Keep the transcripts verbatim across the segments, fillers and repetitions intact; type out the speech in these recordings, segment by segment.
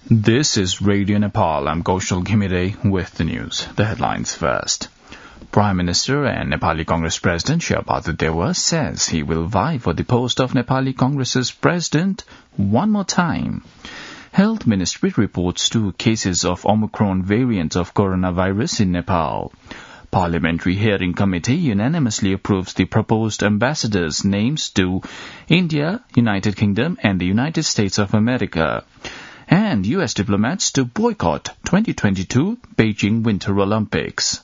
This is Radio Nepal. I'm Kaushal Ghimire with the news. The headlines first. Prime Minister and Nepali Congress President Sherbahadur Deva says he will vie for the post of Nepali Congress's president one more time. Health Ministry reports two cases of Omicron variant of coronavirus in Nepal. Parliamentary Hearing Committee unanimously approves the proposed ambassadors' names to India, United Kingdom and the United States of America. And U S diplomats to boycott twenty twenty-two Beijing Winter Olympics.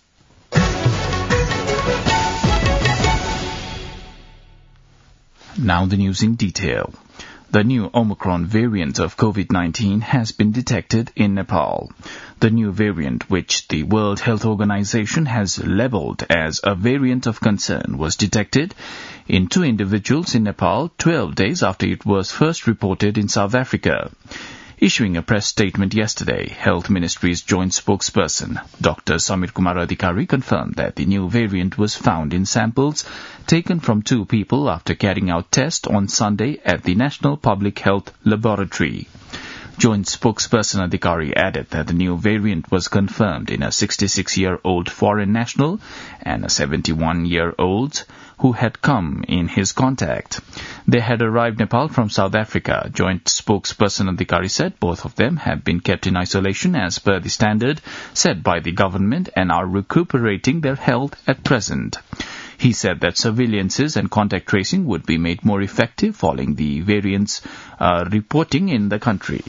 Now the news in detail. The new Omicron variant of COVID nineteen has been detected in Nepal. The new variant, which the World Health Organization has labeled as a variant of concern, was detected in two individuals in Nepal twelve days after it was first reported in South Africa. Issuing a press statement yesterday, Health Ministry's joint spokesperson, Doctor Samir Kumar Adhikari, confirmed that the new variant was found in samples taken from two people after carrying out tests on Sunday at the National Public Health Laboratory. Joint spokesperson Adhikari added that the new variant was confirmed in a sixty-six-year-old foreign national and a seventy-one-year-old who had come in his contact. They had arrived Nepal from South Africa. Joint spokesperson Adhikari said both of them have been kept in isolation as per the standard set by the government and are recuperating their health at present. He said that surveillances and contact tracing would be made more effective following the variants uh, reporting in the country.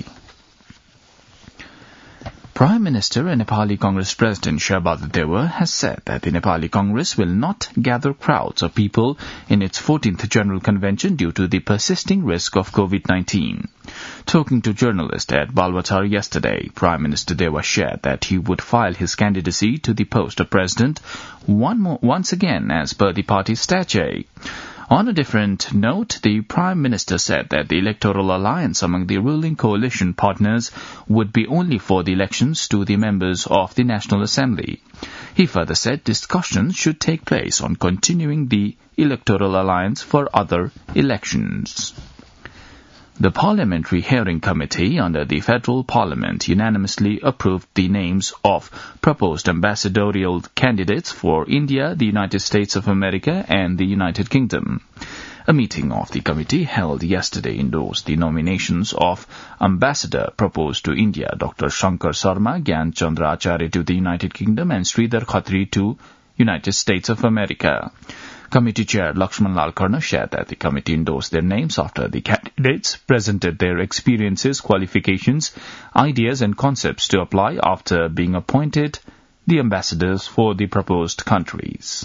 Prime Minister and Nepali Congress President Sherbahadur Deva has said that the Nepali Congress will not gather crowds of people in its fourteenth General Convention due to the persisting risk of COVID nineteen. Talking to journalists at Balwatar yesterday, Prime Minister Deva shared that he would file his candidacy to the post of president one more, once again as per the party's statute. On a different note, the Prime Minister said that the electoral alliance among the ruling coalition partners would be only for the elections to the members of the National Assembly. He further said discussions should take place on continuing the electoral alliance for other elections. The Parliamentary Hearing Committee under the Federal Parliament unanimously approved the names of proposed ambassadorial candidates for India, the United States of America and the United Kingdom. A meeting of the committee held yesterday endorsed the nominations of ambassador proposed to India, Doctor Shankar Sharma, Gyan Chandra Acharya to the United Kingdom and Sridhar Khatri to United States of America. Committee Chair Lakshman Lal Karna shared that the committee endorsed their names after the candidates presented their experiences, qualifications, ideas and concepts to apply after being appointed the ambassadors for the proposed countries.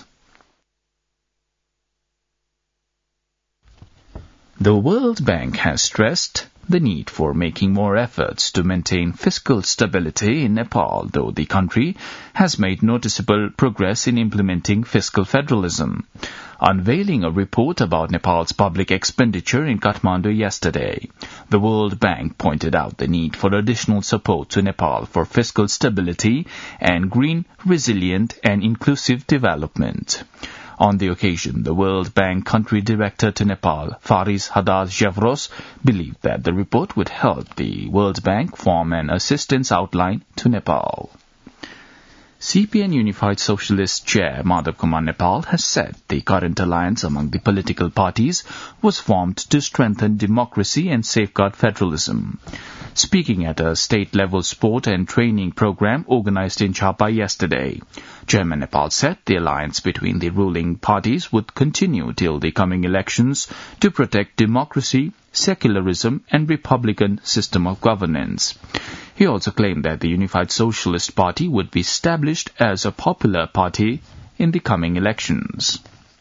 The World Bank has stressed the need for making more efforts to maintain fiscal stability in Nepal, though the country has made noticeable progress in implementing fiscal federalism. Unveiling a report about Nepal's public expenditure in Kathmandu yesterday, the World Bank pointed out the need for additional support to Nepal for fiscal stability and green, resilient and inclusive development. On the occasion, the World Bank Country Director to Nepal, Faris Haddad Javros, believed that the report would help the World Bank form an assistance outline to Nepal. C P N Unified Socialist Chair Madhav Kumar Nepal has said the current alliance among the political parties was formed to strengthen democracy and safeguard federalism. Speaking at a state-level sport and training program organized in Chapa yesterday, Chairman Nepal said the alliance between the ruling parties would continue till the coming elections to protect democracy, secularism and republican system of governance. He also claimed that the Unified Socialist Party would be established as a popular party in the coming elections.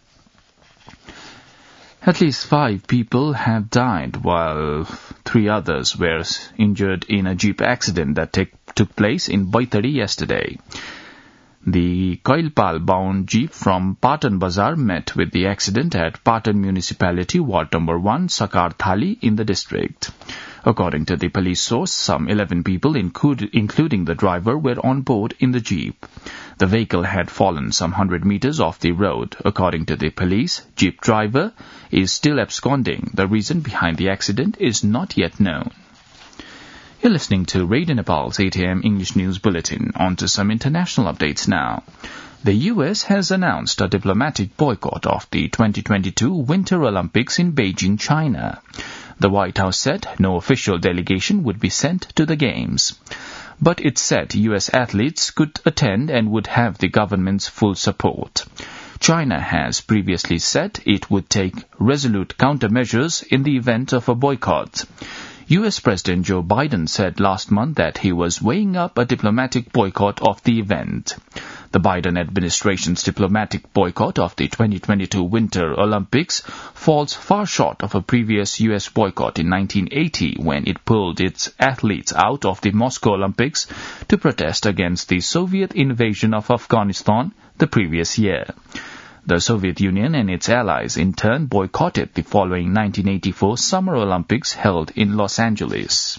At least five people have died while three others were injured in a jeep accident that take, took place in Baitari yesterday. The Kailpal-bound jeep from Patan Bazar met with the accident at Patan Municipality, Ward Number one, Sakar Thali in the district. According to the police source, some eleven people, include, including the driver, were on board in the jeep. The vehicle had fallen some hundred meters off the road. According to the police, jeep driver is still absconding. The reason behind the accident is not yet known. You're listening to Radio Nepal's eight a.m. English News Bulletin. On to some international updates now. The U S has announced a diplomatic boycott of the twenty twenty-two Winter Olympics in Beijing, China. The White House said no official delegation would be sent to the Games. But it said U S athletes could attend and would have the government's full support. China has previously said it would take resolute countermeasures in the event of a boycott. U S President Joe Biden said last month that he was weighing up a diplomatic boycott of the event. The Biden administration's diplomatic boycott of the twenty twenty-two Winter Olympics falls far short of a previous U S boycott in nineteen eighty when it pulled its athletes out of the Moscow Olympics to protest against the Soviet invasion of Afghanistan the previous year. The Soviet Union and its allies in turn boycotted the following nineteen eighty-four Summer Olympics held in Los Angeles.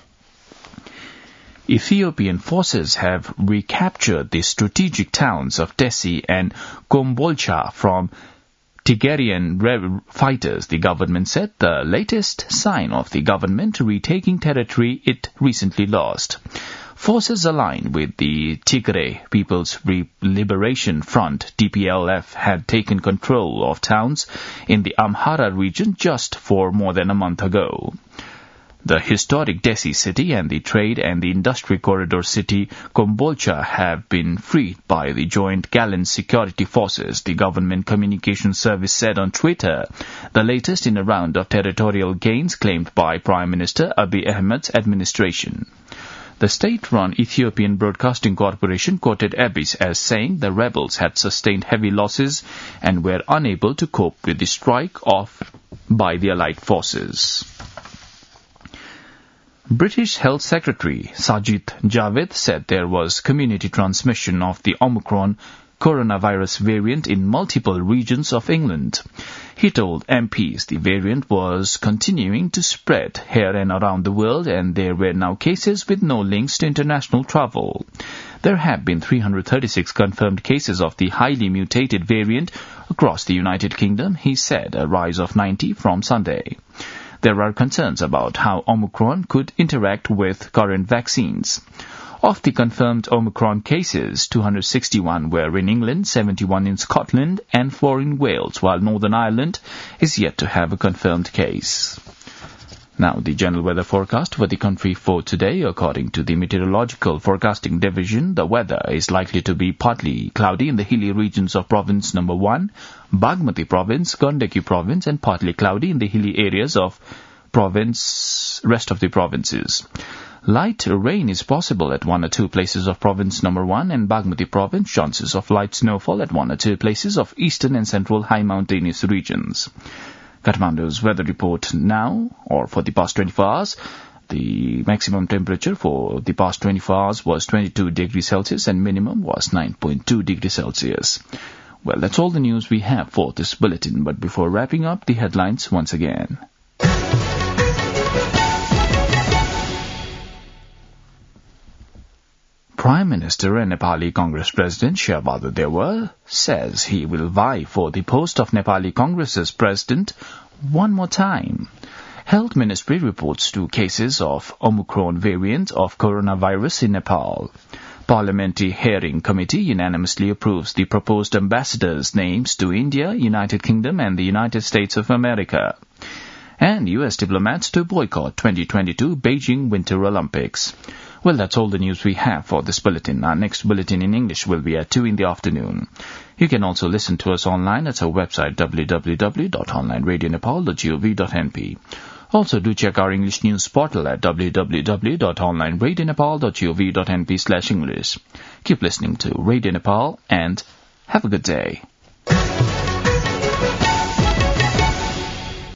Ethiopian forces have recaptured the strategic towns of Dessie and Kombolcha from Tigrayan fighters, the government said, the latest sign of the government retaking territory it recently lost. Forces aligned with the Tigray People's Liberation Front, T P L F, had taken control of towns in the Amhara region just for more than a month ago. The historic Dessie city and the trade and the industry corridor city Kombolcha have been freed by the Joint Gallant Security Forces, the government communication service said on Twitter, the latest in a round of territorial gains claimed by Prime Minister Abiy Ahmed's administration. The state-run Ethiopian Broadcasting Corporation quoted Abiy as saying the rebels had sustained heavy losses and were unable to cope with the strike off by the Allied forces. British Health Secretary Sajid Javid said there was community transmission of the Omicron coronavirus variant in multiple regions of England. He told M Ps the variant was continuing to spread here and around the world and there were now cases with no links to international travel. There have been three hundred thirty-six confirmed cases of the highly mutated variant across the United Kingdom, he said, a rise of ninety from Sunday. There are concerns about how Omicron could interact with current vaccines. Of the confirmed Omicron cases, two hundred sixty-one were in England, seventy-one in Scotland, and four in Wales, while Northern Ireland is yet to have a confirmed case. Now, the general weather forecast for the country for today. According to the Meteorological Forecasting Division, the weather is likely to be partly cloudy in the hilly regions of Province Number one, Bagmati Province, Gandaki Province, and partly cloudy in the hilly areas of province, rest of the provinces. Light rain is possible at one or two places of Province Number one and Bagmati Province, chances of light snowfall at one or two places of eastern and central high mountainous regions. Kathmandu's weather report now, or for the past twenty-four hours. The maximum temperature for the past twenty-four hours was twenty-two degrees Celsius and minimum was nine point two degrees Celsius. Well, that's all the news we have for this bulletin, but before wrapping up, the headlines once again. Prime Minister and Nepali Congress President Sherbahadur Dewar says he will vie for the post of Nepali Congress's president one more time. Health Ministry reports two cases of Omicron variant of coronavirus in Nepal. Parliamentary Hearing Committee unanimously approves the proposed ambassadors' names to India, United Kingdom and the United States of America. And U S diplomats to boycott twenty twenty-two Beijing Winter Olympics. Well, that's all the news we have for this bulletin. Our next bulletin in English will be at two in the afternoon. You can also listen to us online at our website w w w dot online radio nepal dot gov dot n p. Also, do check our English news portal at w w w dot online radio nepal dot gov dot n p slash English. Keep listening to Radio Nepal and have a good day.